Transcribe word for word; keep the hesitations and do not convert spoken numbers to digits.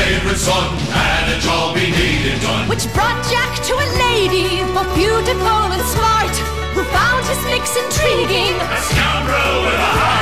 favourite son, and a job he needed done. Which brought Jack to a lady, both beautiful and smart, who found his mix intriguing. A scoundrel with a heart